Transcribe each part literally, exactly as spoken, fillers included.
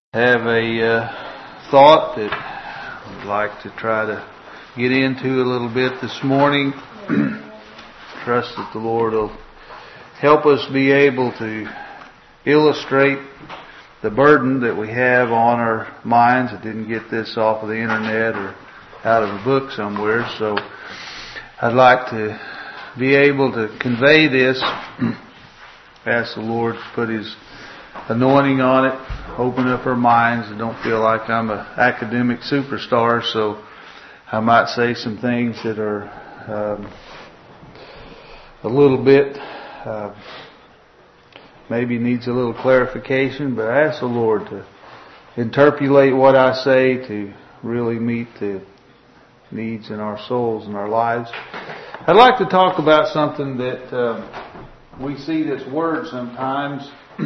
have a uh, thought that I'd like to try to get into a little bit this morning. Trust that the Lord will help us be able to illustrate the burden that we have on our minds. I didn't get this off of the internet or out of a book somewhere, so I'd like to be able to convey this. Ask the Lord to put His anointing on it, open up our minds, and don't feel like I'm an academic superstar, so I might say some things that are um, a little bit uh, maybe needs a little clarification, but I ask the Lord to interpolate what I say to really meet the needs in our souls and our lives. I'd like to talk about something that uh, we see this word sometimes,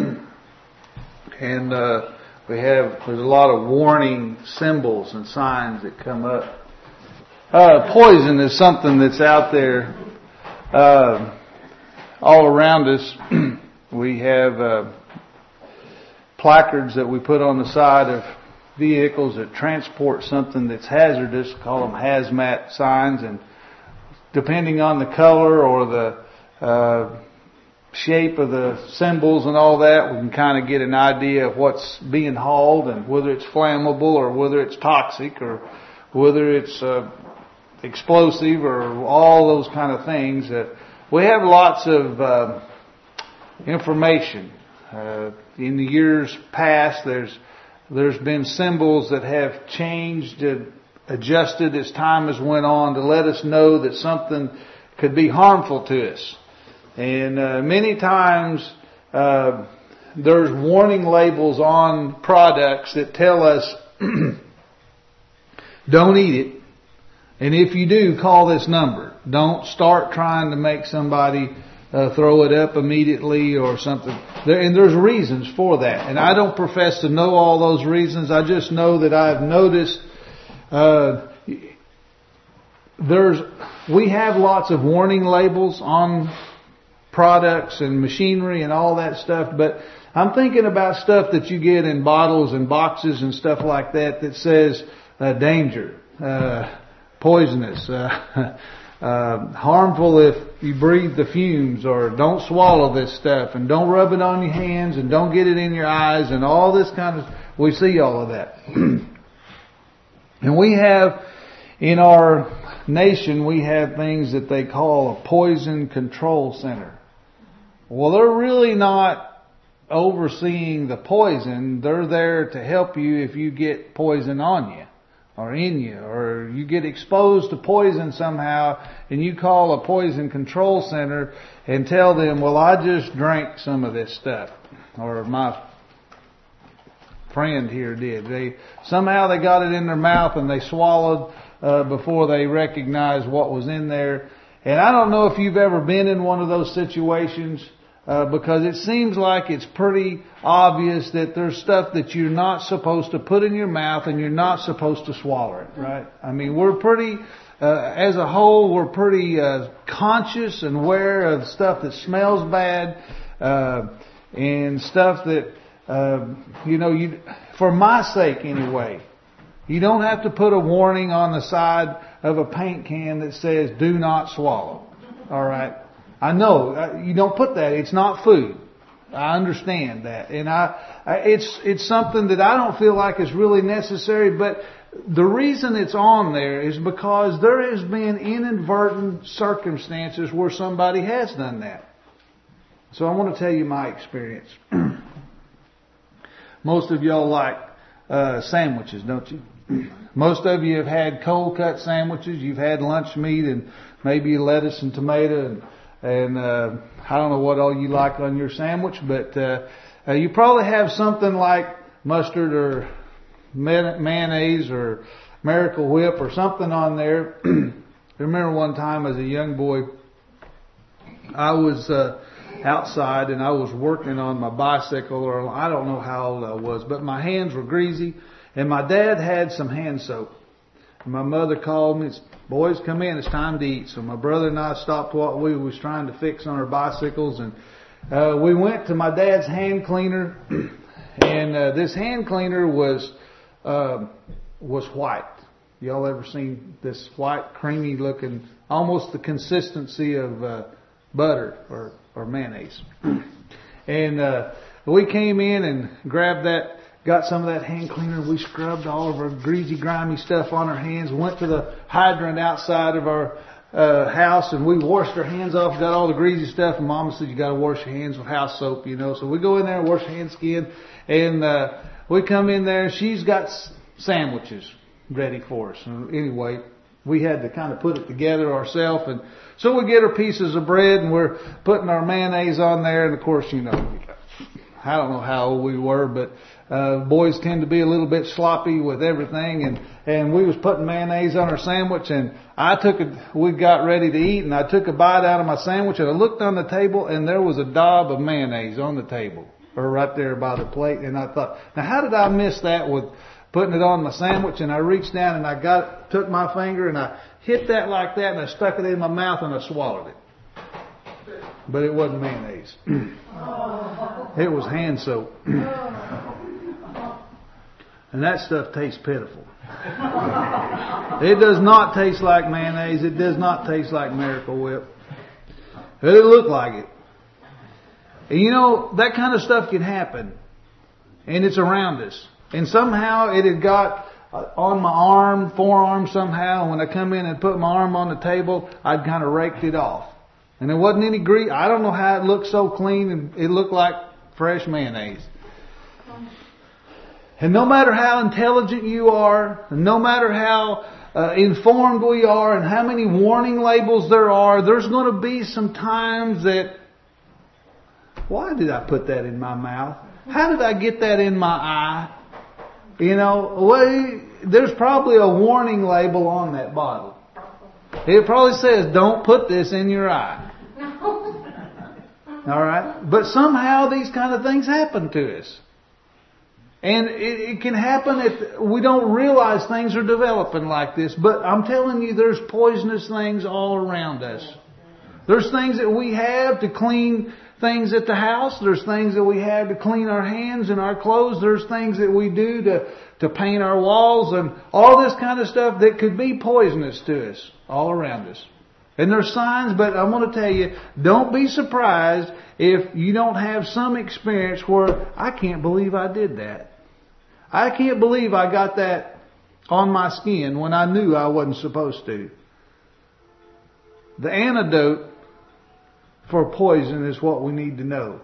and uh, we have there's a lot of warning symbols and signs that come up. Uh, poison is something that's out there uh, all around us. We have uh, placards that we put on the side of vehicles that transport something that's hazardous, call them hazmat signs, and depending on the color or the uh, shape of the symbols and all that, we can kind of get an idea of what's being hauled and whether it's flammable or whether it's toxic or whether it's uh, explosive or all those kind of things. Uh, we have lots of uh, information. Uh, in the years past, there's there's been symbols that have changed and adjusted as time has went on to let us know that something could be harmful to us. And uh, many times uh, there's warning labels on products that tell us don't eat it. And if you do, call this number. Don't start trying to make somebody uh, throw it up immediately or something. There, and there's reasons for that. And I don't profess to know all those reasons. I just know that I've noticed uh, there's we have lots of warning labels on products and machinery and all that stuff, but I'm thinking about stuff that you get in bottles and boxes and stuff like that that says uh, danger, uh, poisonous, uh, uh, harmful if you breathe the fumes, or don't swallow this stuff, and don't rub it on your hands, and don't get it in your eyes, and all this kind of, we see all of that. And we have, in our nation, we have things that they call a poison control center. Well, they're really not overseeing the poison. They're there to help you if you get poison on you or in you, or you get exposed to poison somehow and you call a poison control center and tell them, well, I just drank some of this stuff, or my friend here did. They somehow they got it in their mouth and they swallowed uh, before they recognized what was in there. And I don't know if you've ever been in one of those situations, uh, because it seems like it's pretty obvious that there's stuff that you're not supposed to put in your mouth and you're not supposed to swallow it, right? I mean, we're pretty, uh, as a whole, we're pretty uh, conscious and aware of stuff that smells bad, uh, and stuff that, uh, you know, you, for my sake anyway, you don't have to put a warning on the side of a paint can that says do not swallow. All right. I know you don't put that. It's not food. I understand that. And I, I it's, it's something that I don't feel like is really necessary, but the reason it's on there is because there has been inadvertent circumstances where somebody has done that. So I want to tell you my experience. Most of y'all like uh, sandwiches, don't you? Most of you have had cold cut sandwiches. You've had lunch meat and maybe lettuce and tomato and, and uh, I don't know what all you like on your sandwich, but uh, uh, you probably have something like mustard or mayonnaise or Miracle Whip or something on there. I remember one time as a young boy, I was uh, outside and I was working on my bicycle, or I don't know how old I was, but my hands were greasy. And my dad had some hand soap. And my mother called me and said, boys, come in, it's time to eat. So my brother and I stopped what we was trying to fix on our bicycles. And uh, we went to my dad's hand cleaner. and uh, this hand cleaner was uh, was white. Y'all ever seen this white, creamy looking, almost the consistency of uh, butter or, or mayonnaise? And uh, we came in and grabbed that, got some of that hand cleaner. We scrubbed all of our greasy, grimy stuff on our hands. Went to the hydrant outside of our uh, house and we washed our hands off. Got all the greasy stuff. And Mama said you got to wash your hands with house soap, you know. So we go in there and wash hand skin. And uh, we come in there. She's got sandwiches ready for us. And anyway, we had to kind of put it together ourselves. And so we get our pieces of bread and we're putting our mayonnaise on there. And of course, you know, I don't know how old we were, but uh, boys tend to be a little bit sloppy with everything. And, and we was putting mayonnaise on our sandwich and I took a, we got ready to eat and I took a bite out of my sandwich and I looked on the table and there was a daub of mayonnaise on the table or right there by the plate. And I thought, now how did I miss that with putting it on my sandwich? And I reached down and I got, took my finger and I hit that like that and I stuck it in my mouth and I swallowed it. But it wasn't mayonnaise. It was hand soap. And that stuff tastes pitiful. It does not taste like mayonnaise. It does not taste like Miracle Whip. It looked like it. And you know, that kind of stuff can happen. And it's around us. And somehow it had got on my arm, forearm somehow. When I come in and put my arm on the table, I'd kind of raked it off. And there wasn't any grease. I don't know how it looked so clean. And it looked like fresh mayonnaise. And no matter how intelligent you are, and no matter how uh, informed we are, and how many warning labels there are, there's going to be some times that, why did I put that in my mouth? How did I get that in my eye? You know, well, there's probably a warning label on that bottle. It probably says, don't put this in your eye. All right? But somehow these kind of things happen to us. And it, it can happen if we don't realize things are developing like this. But I'm telling you, there's poisonous things all around us. There's things that we have to clean things at the house. There's things that we have to clean our hands and our clothes. There's things that we do to, to paint our walls and all this kind of stuff that could be poisonous to us all around us. And there's signs, but I'm going to tell you, don't be surprised if you don't have some experience where I can't believe I did that. I can't believe I got that on my skin when I knew I wasn't supposed to. The antidote for poison is what we need to know.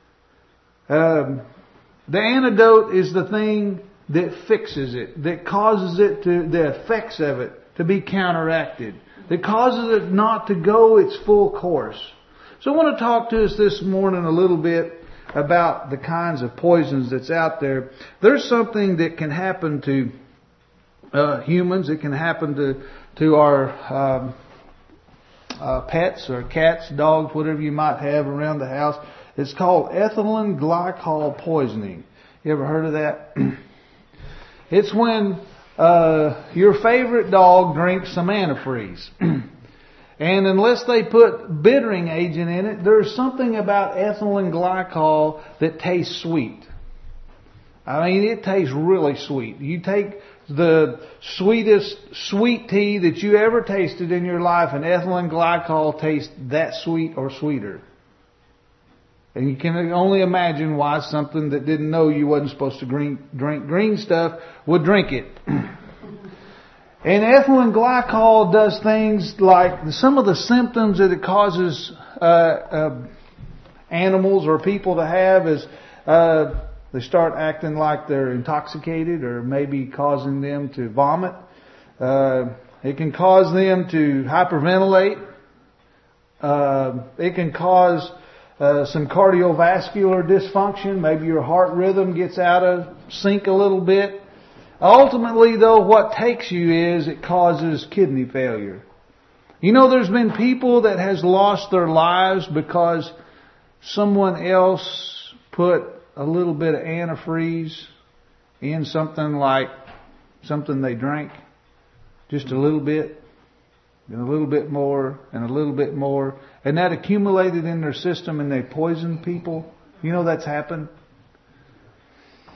Um, the antidote is the thing that fixes it, that causes it to, the effects of it to be counteracted, that causes it not to go its full course. So I want to talk to us this morning a little bit about the kinds of poisons that's out there. There's something that can happen to uh, humans. It can happen to to our um, uh, pets or cats, dogs, whatever you might have around the house. It's called ethylene glycol poisoning. You ever heard of that? It's when uh, your favorite dog drinks some antifreeze. And unless they put bittering agent in it, there's something about ethylene glycol that tastes sweet. I mean, it tastes really sweet. You take the sweetest sweet tea that you ever tasted in your life, and ethylene glycol tastes that sweet or sweeter. And you can only imagine why something that didn't know you wasn't supposed to green, drink green stuff would drink it. And ethylene glycol does things like some of the symptoms that it causes uh, uh, animals or people to have is uh, they start acting like they're intoxicated or maybe causing them to vomit. Uh, it can cause them to hyperventilate. Uh, it can cause uh, some cardiovascular dysfunction. Maybe your heart rhythm gets out of sync a little bit. Ultimately, though, what takes you is it causes kidney failure. You know, there's been people that has lost their lives because someone else put a little bit of antifreeze in something like something they drank. Just a little bit, and a little bit more, and a little bit more. And that accumulated in their system and they poisoned people. You know that's happened.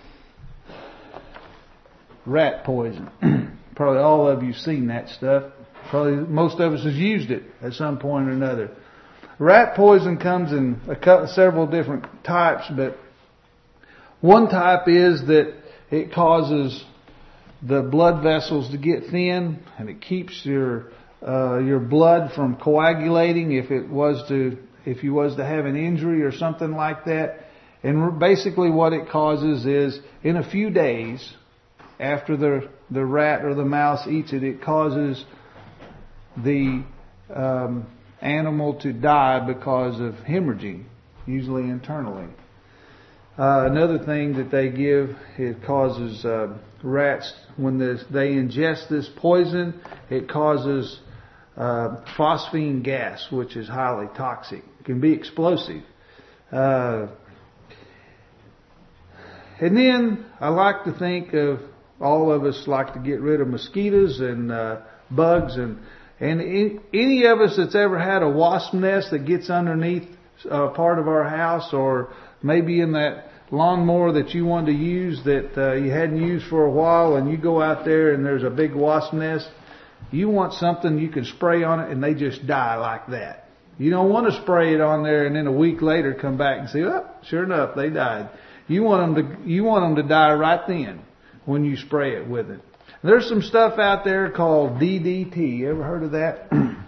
rat poison. Probably all of you seen that stuff. Probably most of us has used it at some point or another. Rat poison comes in a couple, several different types, but one type is that it causes the blood vessels to get thin, and it keeps your uh, your blood from coagulating if it was to if you was to have an injury or something like that. And basically, what it causes is in a few days after the the rat or the mouse eats it, it causes the um, animal to die because of hemorrhaging, usually internally. Uh, another thing that they give, it causes uh, rats, when this, they ingest this poison, it causes uh, phosphine gas, which is highly toxic. It can be explosive. Uh, and then I like to think of, all of us like to get rid of mosquitoes and uh, bugs, and and any of us that's ever had a wasp nest that gets underneath uh, part of our house, or maybe in that lawnmower that you wanted to use that uh, you hadn't used for a while, and you go out there and there's a big wasp nest, you want something you can spray on it and they just die like that. You don't want to spray it on there and then a week later come back and say, oh, sure enough, they died. You want them to, you want them to die right then when you spray it with it. There's some stuff out there called D D T. You ever heard of that?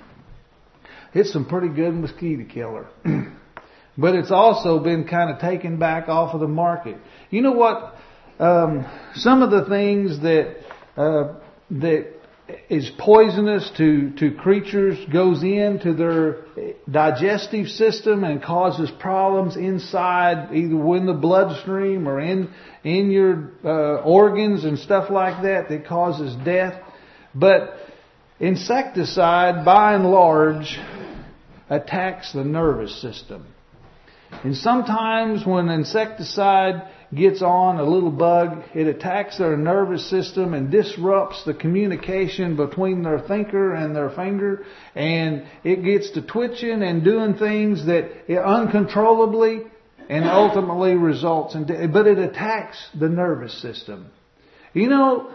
It's some pretty good mosquito killer. But it's also been kind of taken back off of the market. You know what? Um, some of the things that uh, that is poisonous to, to creatures goes into their digestive system and causes problems inside, either in the bloodstream or in in your uh, organs and stuff like that, that causes death. But insecticide, by and large, attacks the nervous system. And sometimes when insecticide gets on a little bug, it attacks their nervous system and disrupts the communication between their thinker and their finger, and it gets to twitching and doing things that it uncontrollably, and ultimately results in death. But it attacks the nervous system. You know,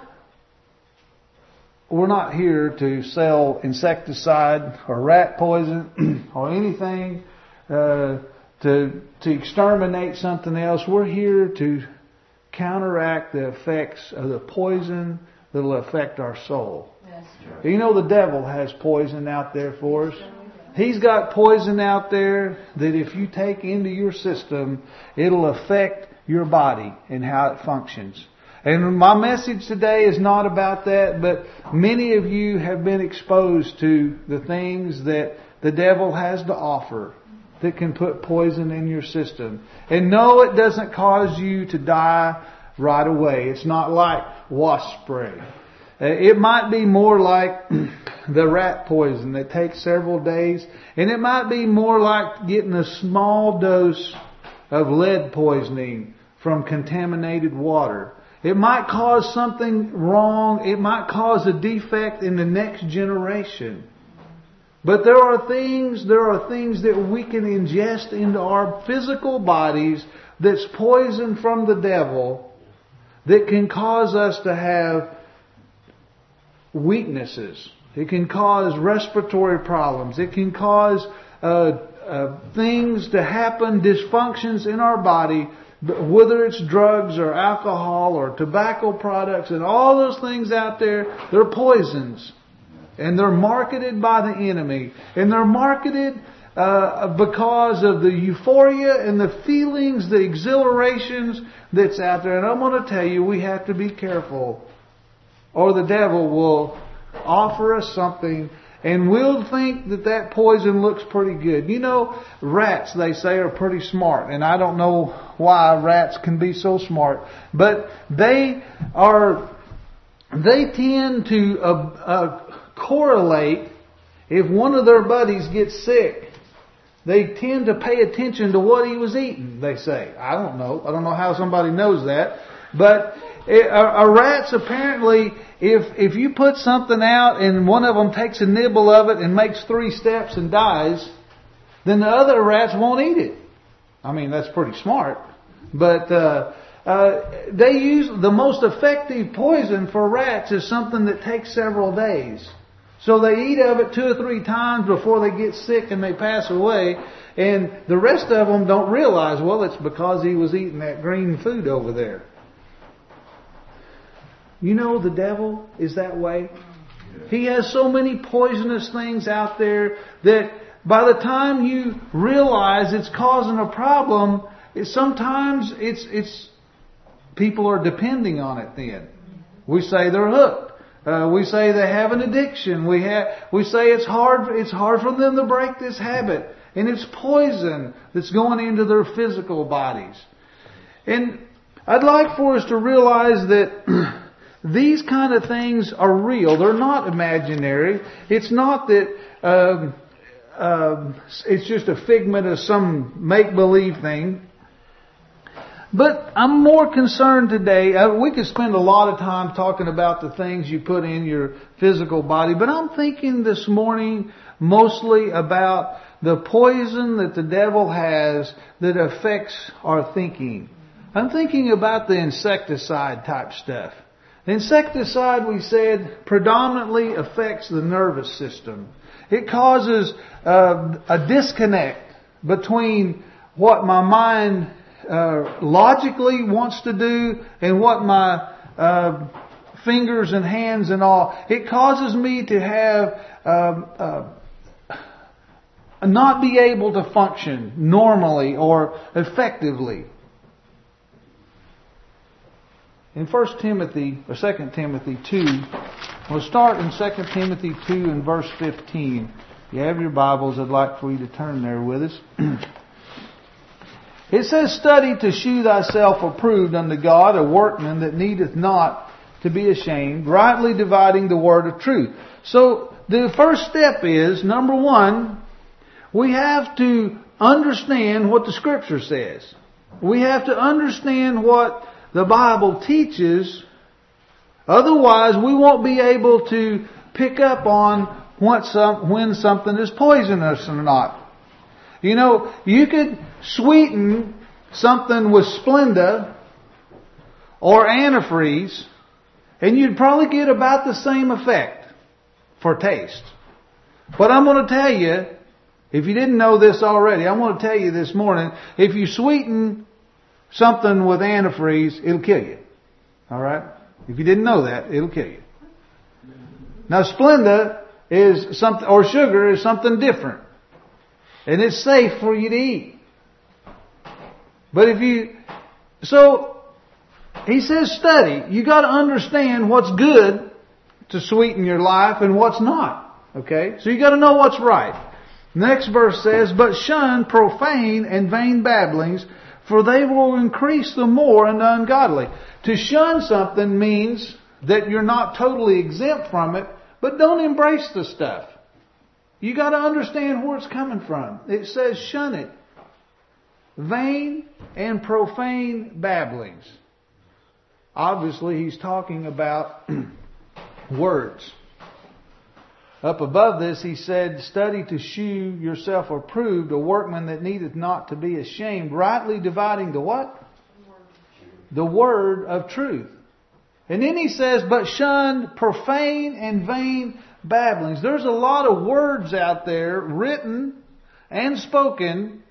we're not here to sell insecticide or rat poison or anything uh, to to exterminate something else. We're here to counteract the effects of the poison that will affect our soul. That's true. You know, the devil has poison out there for us. He's got poison out there that if you take into your system, it'll affect your body and how it functions. And my message today is not about that, but many of you have been exposed to the things that the devil has to offer that can put poison in your system. And no, it doesn't cause you to die right away. It's not like wasp spray. It might be more like the rat poison that takes several days. And it might be more like getting a small dose of lead poisoning from contaminated water. It might cause something wrong. It might cause a defect in the next generation. But there are things, there are things that we can ingest into our physical bodies that's poison from the devil that can cause us to have weaknesses. It can cause respiratory problems. It can cause uh, uh, things to happen, dysfunctions in our body, whether it's drugs or alcohol or tobacco products and all those things out there, they're poisons. And they're marketed by the enemy. And they're marketed uh, because of the euphoria and the feelings, the exhilarations that's out there. And I'm going to tell you, we have to be careful, or the devil will offer us something and we'll think that that poison looks pretty good. You know, rats, they say, are pretty smart. And I don't know why rats can be so smart. But they are, they tend to uh, uh, correlate if one of their buddies gets sick. They tend to pay attention to what he was eating, they say. I don't know. I don't know how somebody knows that. But a, a rat's apparently, if if you put something out and one of them takes a nibble of it and makes three steps and dies, then the other rats won't eat it. I mean, that's pretty smart. But uh, uh, they use the most effective poison for rats is something that takes several days. So they eat of it two or three times before they get sick and they pass away. And the rest of them don't realize, well, it's because he was eating that green food over there. You know, the devil is that way. He has so many poisonous things out there that by the time you realize it's causing a problem, it, sometimes it's it's people are depending on it then. We say they're hooked. Uh, we say they have an addiction. We have we say it's hard it's hard for them to break this habit. And it's poison that's going into their physical bodies. And I'd like for us to realize that these kind of things are real. They're not imaginary. It's not that um, um, it's just a figment of some make-believe thing. But I'm more concerned today. Uh, we could spend a lot of time talking about the things you put in your physical body. But I'm thinking this morning mostly about the poison that the devil has that affects our thinking. I'm thinking about the insecticide type stuff. The insecticide, we said, predominantly affects the nervous system. It causes uh, a disconnect between what my mind uh, logically wants to do and what my uh, fingers and hands and all. It causes me to have um, uh, not be able to function normally or effectively. In First Timothy, or Second Timothy two, we'll start in Second Timothy two and verse fifteen. If you have your Bibles, I'd like for you to turn there with us. It says, "Study to shew thyself approved unto God, a workman that needeth not to be ashamed, rightly dividing the word of truth." So, the first step is, number one, we have to understand what the Scripture says. We have to understand what the Bible teaches. Otherwise, we won't be able to pick up on what some, when something is poisonous or not. You know, you could sweeten something with Splenda or antifreeze, and you'd probably get about the same effect for taste. But I'm going to tell you, if you didn't know this already, I'm going to tell you this morning, if you sweeten something with antifreeze, it'll kill you. Alright? If you didn't know that, it'll kill you. Now Splenda is something, or sugar is something different. And it's safe for you to eat. But if you, so, he says study. You got to understand what's good to sweeten your life and what's not. Okay? So you got to know what's right. Next verse says, "But shun profane and vain babblings, for they will increase the more unto ungodly." To shun something means that you're not totally exempt from it, but don't embrace the stuff. You got to understand where it's coming from. It says shun it. Vain and profane babblings. Obviously, he's talking about words. Up above this, he said, "Study to shew yourself approved, a workman that needeth not to be ashamed, rightly dividing the what? The word of truth." And then he says, "But shun profane and vain babblings." There's a lot of words out there, written and spoken,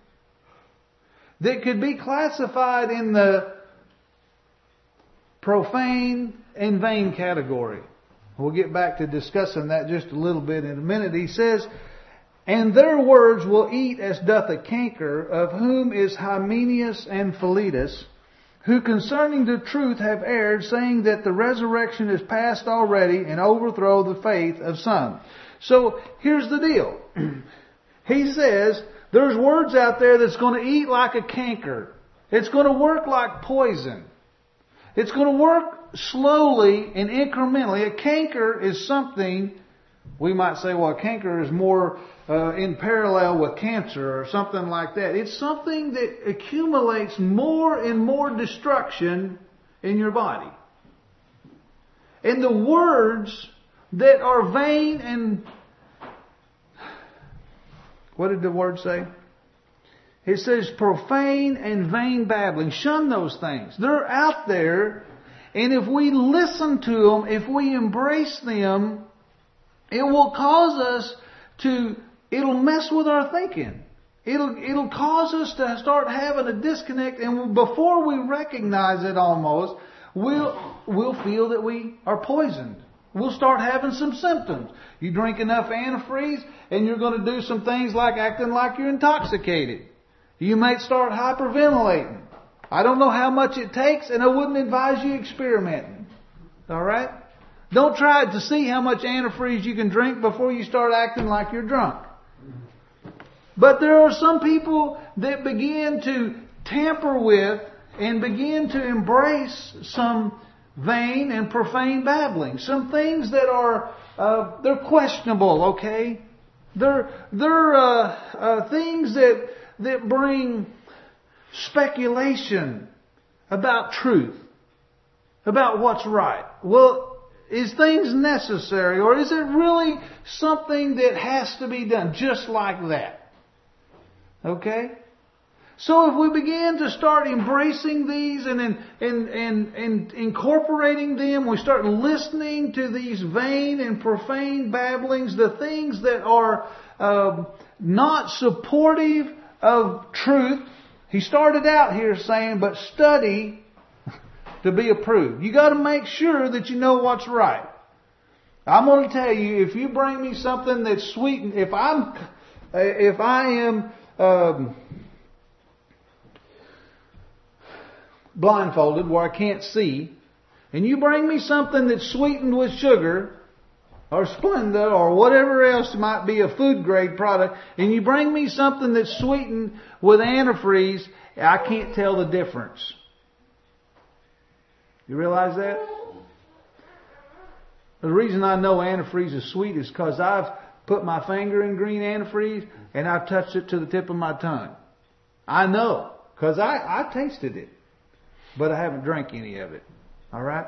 that could be classified in the profane and vain category. We'll get back to discussing that just a little bit in a minute. He says, "And their words will eat as doth a canker, of whom is Hymenaeus and Philetus, who concerning the truth have erred, saying that the resurrection is past already, and overthrow the faith of some." So here's the deal. He says there's words out there that's going to eat like a canker. It's going to work like poison. It's going to work slowly and incrementally. A canker is something, we might say, well, a canker is more uh, in parallel with cancer or something like that. It's something that accumulates more and more destruction in your body. And the words that are vain and... What did the word say? It says profane and vain babbling. Shun those things. They're out there. And if we listen to them, if we embrace them, it will cause us to, it'll mess with our thinking. It'll, it'll cause us to start having a disconnect. And before we recognize it almost, we'll, we'll feel that we are poisoned. We'll start having some symptoms. You drink enough antifreeze and you're going to do some things like acting like you're intoxicated. You might start hyperventilating. I don't know how much it takes, and I wouldn't advise you experimenting. All right? Don't try to see how much antifreeze you can drink before you start acting like you're drunk. But there are some people that begin to tamper with and begin to embrace some vain and profane babbling. Some things that are, uh, they're questionable, okay? They're, they're uh, uh, things that, that bring speculation about truth, about what's right. Well, is things necessary, or is it really something that has to be done just like that? Okay? So if we begin to start embracing these and, and, and, and, and incorporating them, we start listening to these vain and profane babblings, the things that are uh, not supportive of truth. He started out here saying, but study to be approved. You got to make sure that you know what's right. I'm going to tell you, if you bring me something that's sweetened, if I'm, if I am um, blindfolded where I can't see, and you bring me something that's sweetened with sugar, or Splenda, or whatever else might be a food grade product, and you bring me something that's sweetened with antifreeze, I can't tell the difference. You realize that? The reason I know antifreeze is sweet is because I've put my finger in green antifreeze and I've touched it to the tip of my tongue. I know, because I, I tasted it, but I haven't drank any of it. All right?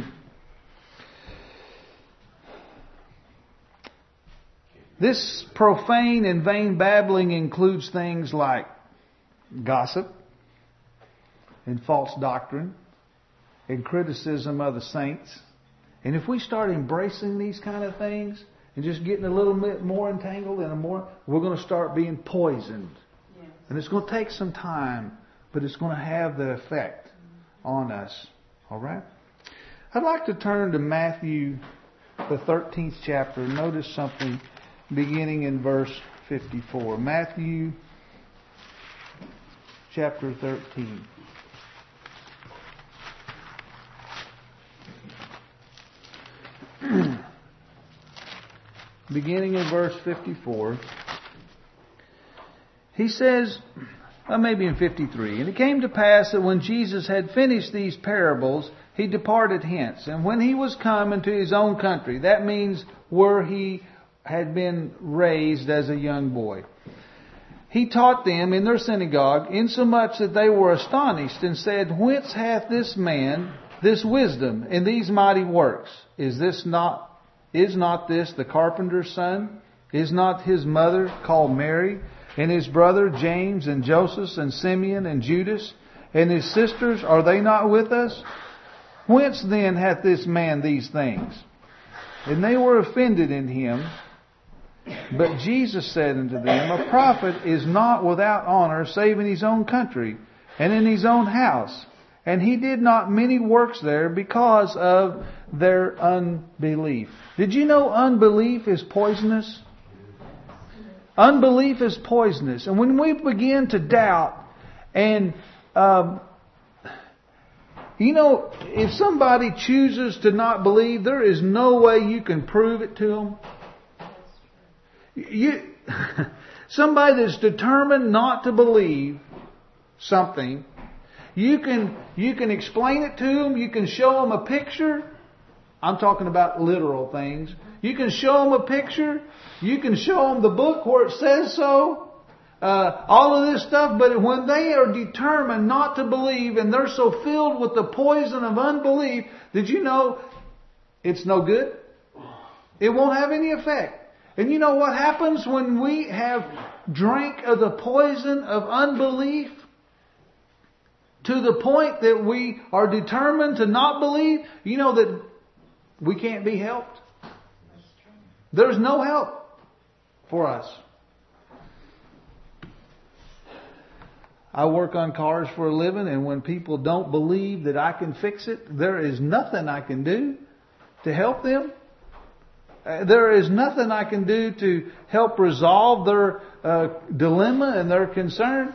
This profane and vain babbling includes things like gossip and false doctrine and criticism of the saints. And if we start embracing these kind of things and just getting a little bit more entangled and a more, we're going to start being poisoned. Yes. And it's going to take some time, but it's going to have the effect on us. All right? I'd like to turn to Matthew, the thirteenth chapter. Notice something beginning in verse fifty-four. Matthew chapter thirteen. Beginning in verse fifty-four. He says, well, maybe in fifty-three. And it came to pass that when Jesus had finished these parables, he departed hence. And when he was come into his own country, that means where he had been raised as a young boy, he taught them in their synagogue, insomuch that they were astonished, and said, whence hath this man this wisdom and these mighty works? Is this not is not this the carpenter's son? Is not his mother called Mary, and his brother James and Joseph and Simeon and Judas, and his sisters, are they not with us? Whence then hath this man these things? And they were offended in him. But Jesus said unto them, a prophet is not without honor, save in his own country and in his own house. And he did not many works there because of their unbelief. Did you know unbelief is poisonous? Unbelief is poisonous. And when we begin to doubt, and um, you know, if somebody chooses to not believe, there is no way you can prove it to them. You, somebody that's determined not to believe something, you can you can explain it to them. You can show them a picture. I'm talking about literal things. You can show them a picture. You can show them the book where it says so. Uh, all of this stuff. But when they are determined not to believe and they're so filled with the poison of unbelief, did you know it's no good? It won't have any effect. And you know what happens when we have drank of the poison of unbelief to the point that we are determined to not believe? You know that we can't be helped. There's no help for us. I work on cars for a living, and when people don't believe that I can fix it, there is nothing I can do to help them. Uh, there is nothing I can do to help resolve their uh, dilemma and their concern.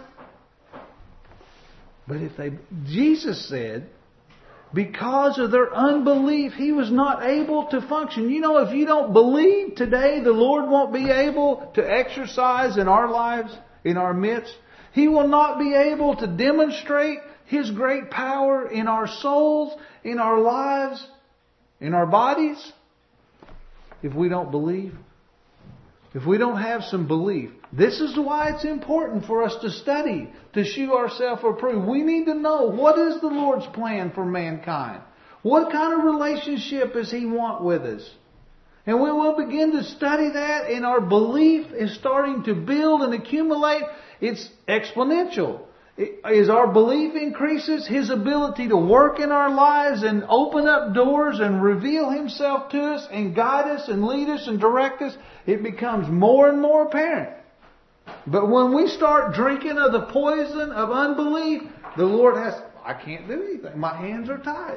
But if they, Jesus said, because of their unbelief, He was not able to function. You know, if you don't believe today, the Lord won't be able to exercise in our lives, in our midst. He will not be able to demonstrate His great power in our souls, in our lives, in our bodies, if we don't believe. If we don't have some belief. This is why it's important for us to study, to shew ourselves approved. We need to know, what is the Lord's plan for mankind? What kind of relationship does He want with us? And when we'll begin to study that, and our belief is starting to build and accumulate, it's exponential. As our belief increases, His ability to work in our lives and open up doors and reveal Himself to us and guide us and lead us and direct us, it becomes more and more apparent. But when we start drinking of the poison of unbelief, the Lord has, I can't do anything. My hands are tied.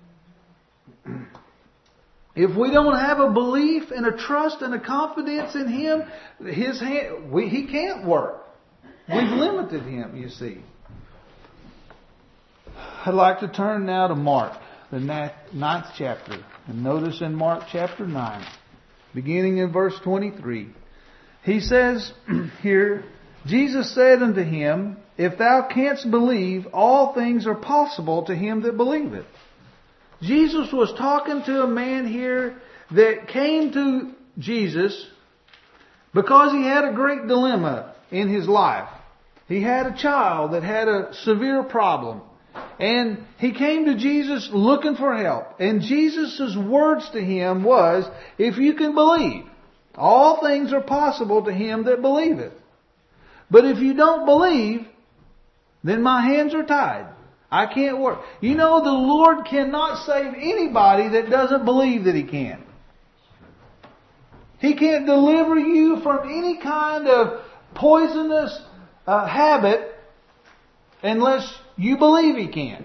If we don't have a belief and a trust and a confidence in Him, His hand, we, He can't work. We've limited Him, you see. I'd like to turn now to Mark, the ninth chapter. And notice in Mark chapter nine, beginning in verse twenty-three, He says here, Jesus said unto him, If thou canst believe, all things are possible to him that believeth. Jesus was talking to a man here that came to Jesus because he had a great dilemma in his life. He had a child that had a severe problem. And he came to Jesus looking for help. And Jesus' words to him was, if you can believe, all things are possible to him that believeth. But if you don't believe, then my hands are tied. I can't work. You know, the Lord cannot save anybody that doesn't believe that He can. He can't deliver you from any kind of poisonous uh, habit unless you believe He can.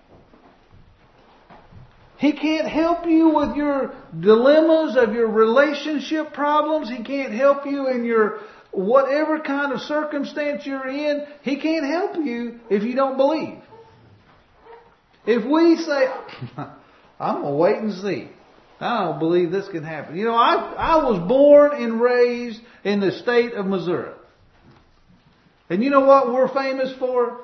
He can't help you with your dilemmas of your relationship problems. He can't help you in your whatever kind of circumstance you're in. He can't help you if you don't believe. If we say, I'm going to wait and see. I don't believe this can happen. You know, I I was born and raised in the state of Missouri. And you know what we're famous for?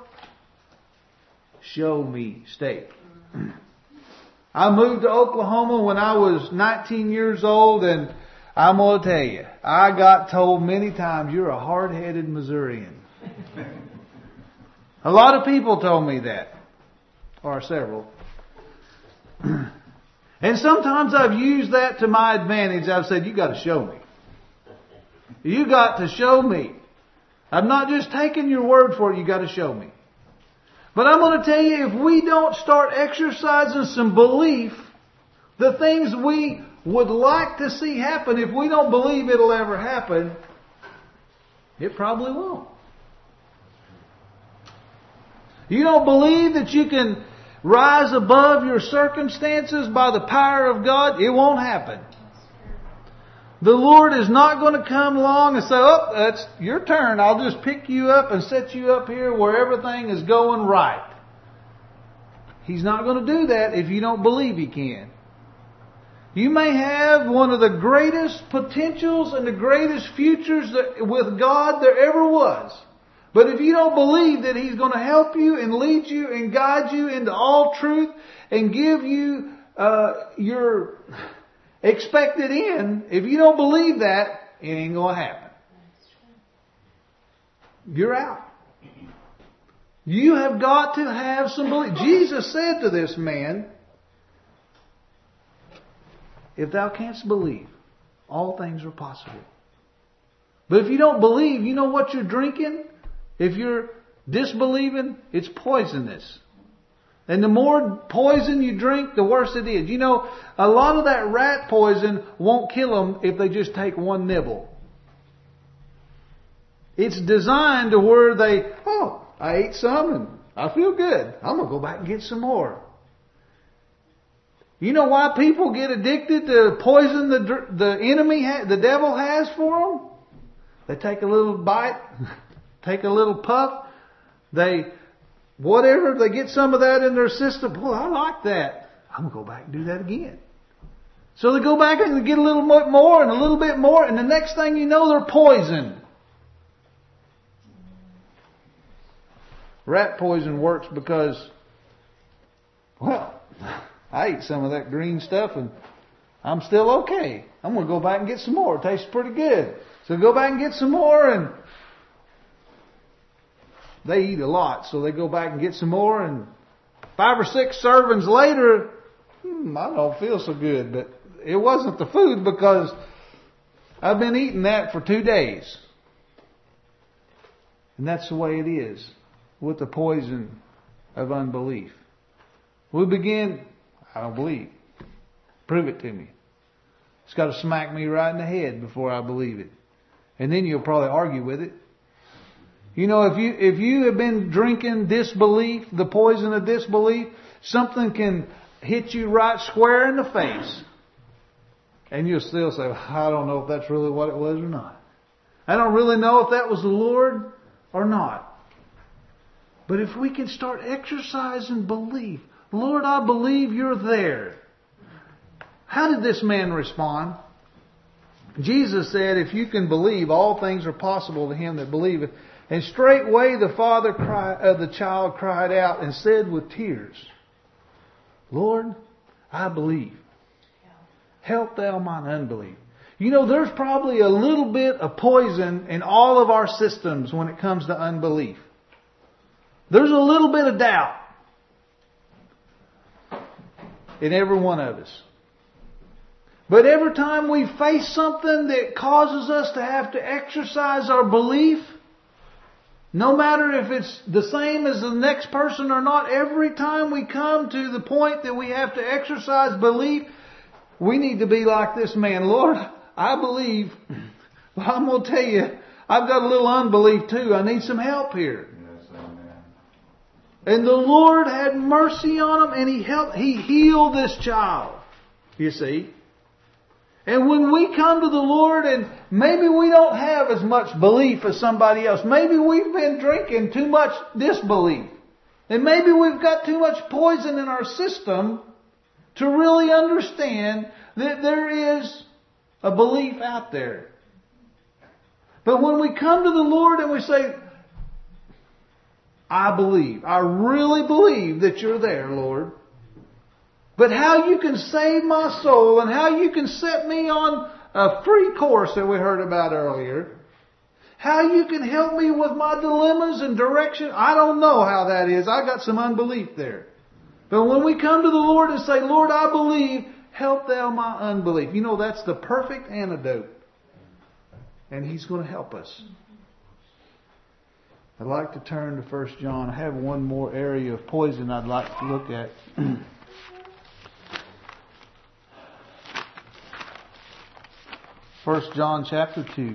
Show me state. I moved to Oklahoma when I was nineteen years old, and I'm going to tell you, I got told many times, you're a hard-headed Missourian. A lot of people told me that. Or several. And sometimes I've used that to my advantage. I've said, you got to show me. You got to show me. I'm not just taking your word for it. You got to show me. But I'm going to tell you, if we don't start exercising some belief, the things we would like to see happen, if we don't believe it'll ever happen, it probably won't. You don't believe that you can rise above your circumstances by the power of God, it won't happen. The Lord is not going to come along and say, oh, that's your turn. I'll just pick you up and set you up here where everything is going right. He's not going to do that if you don't believe He can. You may have one of the greatest potentials and the greatest futures that, with God there ever was. But if you don't believe that He's going to help you and lead you and guide you into all truth and give you uh, your expected end, if you don't believe that, it ain't going to happen. You're out. You have got to have some belief. Jesus said to this man, if thou canst believe, all things are possible. But if you don't believe, you know what you're drinking? If you're disbelieving, it's poisonous. And the more poison you drink, the worse it is. You know, a lot of that rat poison won't kill them if they just take one nibble. It's designed to where they, oh, I ate some and I feel good. I'm going to go back and get some more. You know why people get addicted to poison the the enemy, the devil has for them? They take a little bite, take a little puff, they, whatever, they get some of that in their system. Boy, I like that. I'm going to go back and do that again. So they go back and they get a little bit more and a little bit more, and the next thing you know, they're poisoned. Rat poison works because, well, I ate some of that green stuff and I'm still okay. I'm going to go back and get some more. It tastes pretty good. So go back and get some more, and they eat a lot. So they go back and get some more, and five or six servings later, hmm, I don't feel so good. But it wasn't the food, because I've been eating that for two days. And that's the way it is with the poison of unbelief. We begin, I don't believe. Prove it to me. It's got to smack me right in the head before I believe it. And then you'll probably argue with it. You know, if you if you have been drinking disbelief, the poison of disbelief, something can hit you right square in the face. And you'll still say, I don't know if that's really what it was or not. I don't really know if that was the Lord or not. But if we can start exercising belief, Lord, I believe you're there. How did this man respond? Jesus said, if you can believe, all things are possible to him that believeth. And straightway the father cried, uh, the child cried out and said with tears, Lord, I believe. Help thou mine unbelief. You know, there's probably a little bit of poison in all of our systems when it comes to unbelief. There's a little bit of doubt in every one of us. But every time we face something that causes us to have to exercise our belief, no matter if it's the same as the next person or not, every time we come to the point that we have to exercise belief, we need to be like this man. Lord, I believe, but I'm going to tell you, I've got a little unbelief too. I need some help here. Yes, amen. And the Lord had mercy on him, and He helped, He healed this child. You see? And when we come to the Lord, and maybe we don't have as much belief as somebody else. Maybe we've been drinking too much disbelief. And maybe we've got too much poison in our system to really understand that there is a belief out there. But when we come to the Lord and we say, I believe, I really believe that you're there, Lord. But how you can save my soul and how you can set me on a free course that we heard about earlier. How you can help me with my dilemmas and direction. I don't know how that is. I got some unbelief there. But when we come to the Lord and say, Lord, I believe, help thou my unbelief. You know, that's the perfect antidote. And He's going to help us. I'd like to turn to First John. I have one more area of poison I'd like to look at. First John chapter two.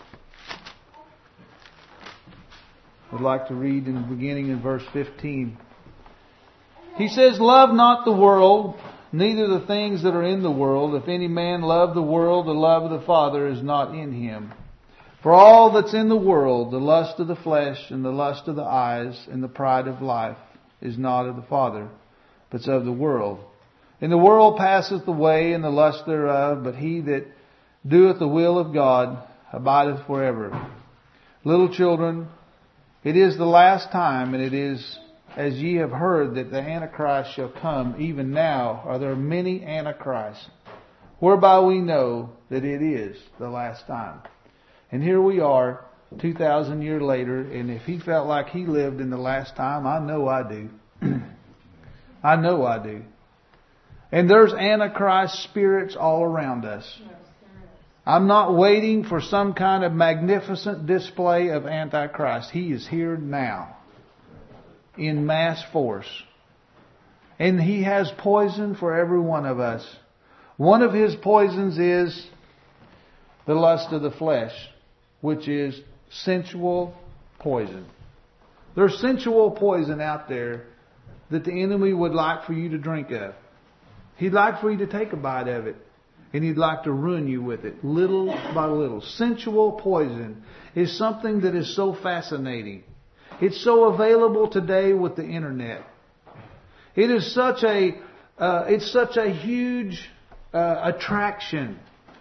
I'd like to read in the beginning in verse fifteen. He says, love not the world, neither the things that are in the world. If any man love the world, the love of the Father is not in him. For all that's in the world, the lust of the flesh and the lust of the eyes and the pride of life is not of the Father, but of the world. And the world passeth away and the lust thereof, but he that doeth the will of God abideth forever. Little children, it is the last time, and it is as ye have heard that the Antichrist shall come. Even now are there many Antichrists, whereby we know that it is the last time. And here we are, two thousand years later, and if he felt like he lived in the last time, I know I do. I know I do. And there's Antichrist spirits all around us. I'm not waiting for some kind of magnificent display of Antichrist. He is here now in mass force. And he has poison for every one of us. One of his poisons is the lust of the flesh, which is sensual poison. There's sensual poison out there that the enemy would like for you to drink of. He'd like for you to take a bite of it. And he'd like to ruin you with it, little by little. Sensual poison is something that is so fascinating. It's so available today with the internet. It is such a, uh, it's such a huge uh, attraction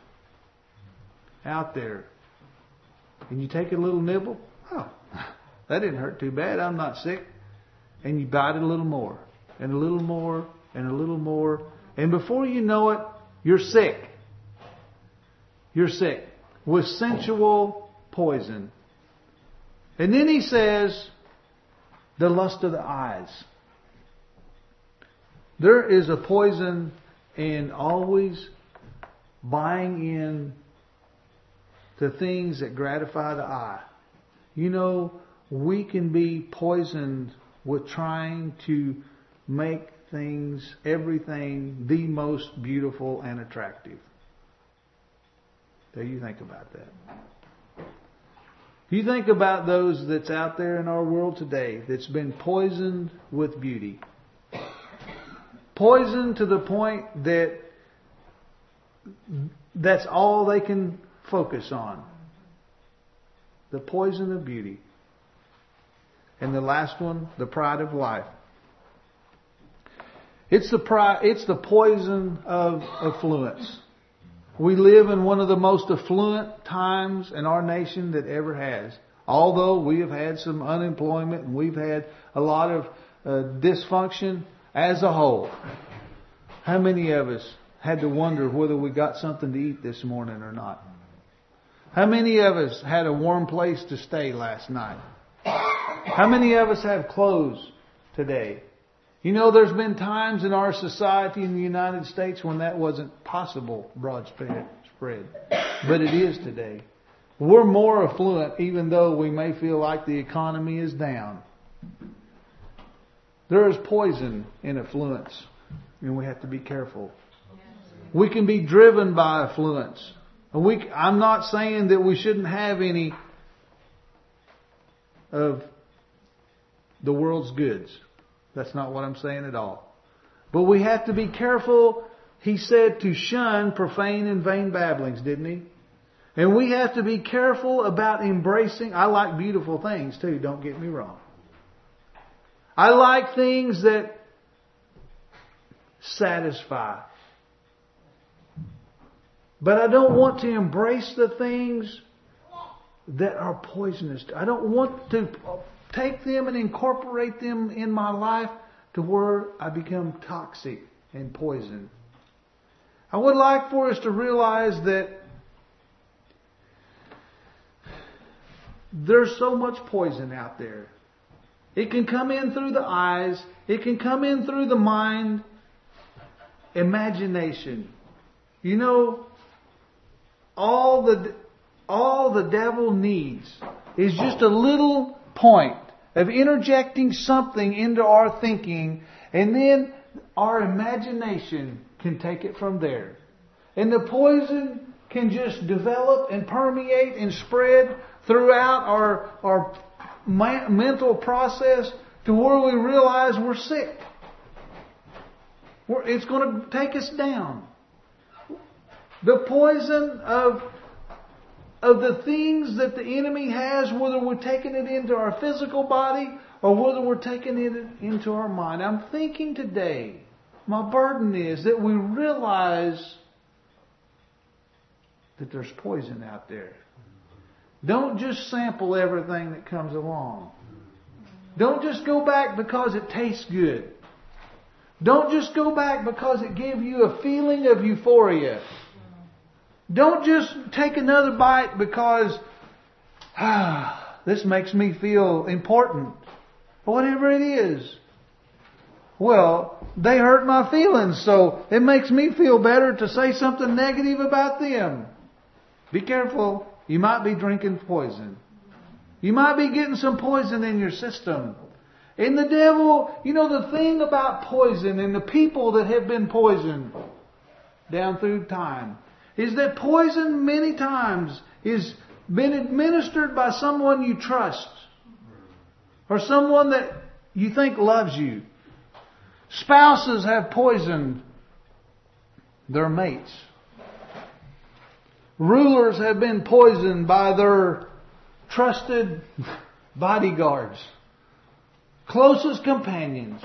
out there. And you take a little nibble. Oh, that didn't hurt too bad. I'm not sick. And you bite it a little more, and a little more, and a little more. And before you know it, you're sick. You're sick with sensual poison. And then he says, the lust of the eyes. There is a poison in always buying in to things that gratify the eye. You know, we can be poisoned with trying to make things, everything, the most beautiful and attractive. So you think about that. You think about those that's out there in our world today that's been poisoned with beauty. Poisoned to the point that that's all they can focus on. The poison of beauty. And the last one, the pride of life. It's the pride, it's the poison of affluence. We live in one of the most affluent times in our nation that ever has. Although we have had some unemployment and we've had a lot of uh, dysfunction as a whole. How many of us had to wonder whether we got something to eat this morning or not? How many of us had a warm place to stay last night? How many of us have clothes today? You know, there's been times in our society in the United States when that wasn't possible, broad spread. But it is today. We're more affluent even though we may feel like the economy is down. There is poison in affluence, and we have to be careful. We can be driven by affluence. We, I'm not saying that we shouldn't have any of the world's goods. That's not what I'm saying at all. But we have to be careful. He said to shun profane and vain babblings, didn't he? And we have to be careful about embracing. I like beautiful things too, don't get me wrong. I like things that satisfy. But I don't want to embrace the things that are poisonous. I don't want to take them and incorporate them in my life to where I become toxic and poison. I would like for us to realize that there's so much poison out there. It can come in through the eyes. It can come in through the mind. Imagination. You know, all the all the devil needs is just a little point of interjecting something into our thinking, and then our imagination can take it from there. And the poison can just develop and permeate and spread throughout our, our mental process to where we realize we're sick. We're, it's going to take us down. The poison of of the things that the enemy has, whether we're taking it into our physical body or whether we're taking it into our mind. I'm thinking today, my burden is that we realize that there's poison out there. Don't just sample everything that comes along. Don't just go back because it tastes good. Don't just go back because it gives you a feeling of euphoria. Don't just take another bite because ah, this makes me feel important. Whatever it is. Well, they hurt my feelings, so it makes me feel better to say something negative about them. Be careful. You might be drinking poison. You might be getting some poison in your system. And the devil, you know, the thing about poison and the people that have been poisoned down through time is that poison many times is been administered by someone you trust or someone that you think loves you. Spouses have poisoned their mates. Rulers have been poisoned by their trusted bodyguards, closest companions.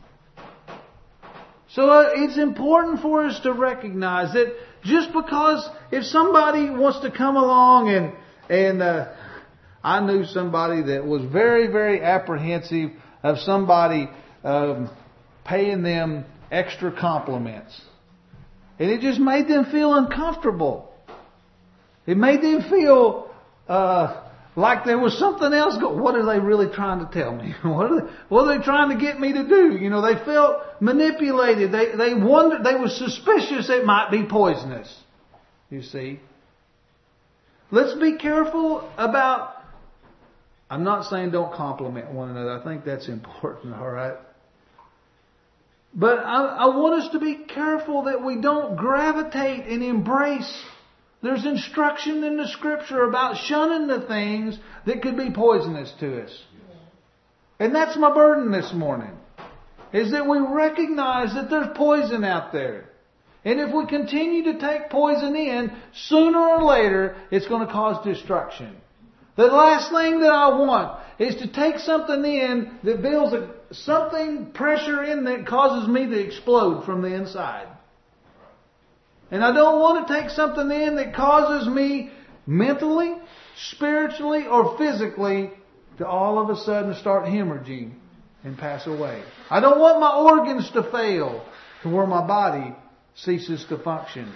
So uh, it's important for us to recognize that just because if somebody wants to come along and and uh, I knew somebody that was very, very apprehensive of somebody um, paying them extra compliments. And it just made them feel uncomfortable. It made them feel uh, like there was something else going. What are they really trying to tell me? What are they, what are they trying to get me to do? You know, they felt manipulated. They they wondered. They were suspicious it might be poisonous. You see. Let's be careful about. I'm not saying don't compliment one another. I think that's important. All right. But I, I want us to be careful that we don't gravitate and embrace. There's instruction in the Scripture about shunning the things that could be poisonous to us. And that's my burden this morning. Is that we recognize that there's poison out there. And if we continue to take poison in, sooner or later, it's going to cause destruction. The last thing that I want is to take something in that builds a, something, pressure in that causes me to explode from the inside. And I don't want to take something in that causes me mentally, spiritually, or physically to all of a sudden start hemorrhaging and pass away. I don't want my organs to fail to where my body ceases to function.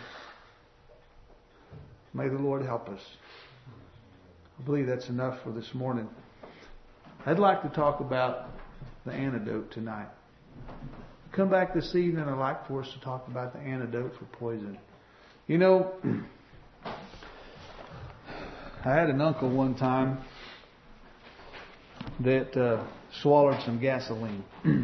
May the Lord help us. I believe that's enough for this morning. I'd like to talk about the antidote tonight. Come back this evening, I'd like for us to talk about the antidote for poison. You know, I had an uncle one time that uh, swallowed some gasoline.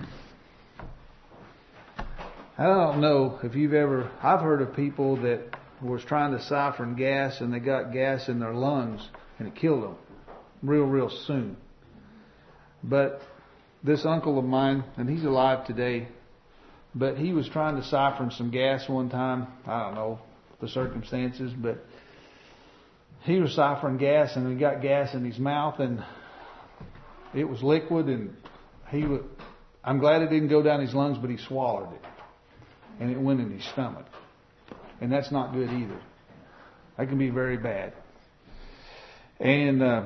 I don't know if you've ever, I've heard of people that was trying to siphon gas and they got gas in their lungs and it killed them real, real soon. But this uncle of mine, and he's alive today, but he was trying to siphon some gas one time. I don't know the circumstances, but he was siphoning gas and he got gas in his mouth and it was liquid and he was, I'm glad it didn't go down his lungs, but he swallowed it and it went in his stomach. And that's not good either. That can be very bad. And uh,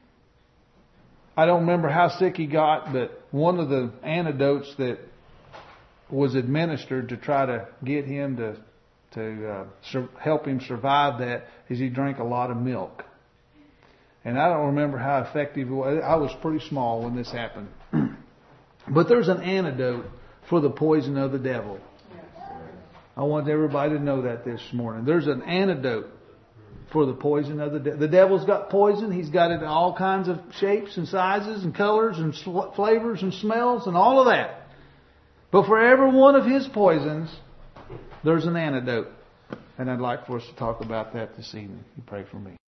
I don't remember how sick he got, but one of the antidotes that was administered to try to get him to to uh, sur- help him survive that is he drank a lot of milk. And I don't remember how effective it was. I was pretty small when this happened. But there's an antidote for the poison of the devil. I want everybody to know that this morning. There's an antidote for the poison of the devil. The devil's got poison. He's got it in all kinds of shapes and sizes and colors and sl- flavors and smells and all of that. But for every one of his poisons, there's an antidote. And I'd like for us to talk about that this evening. You pray for me.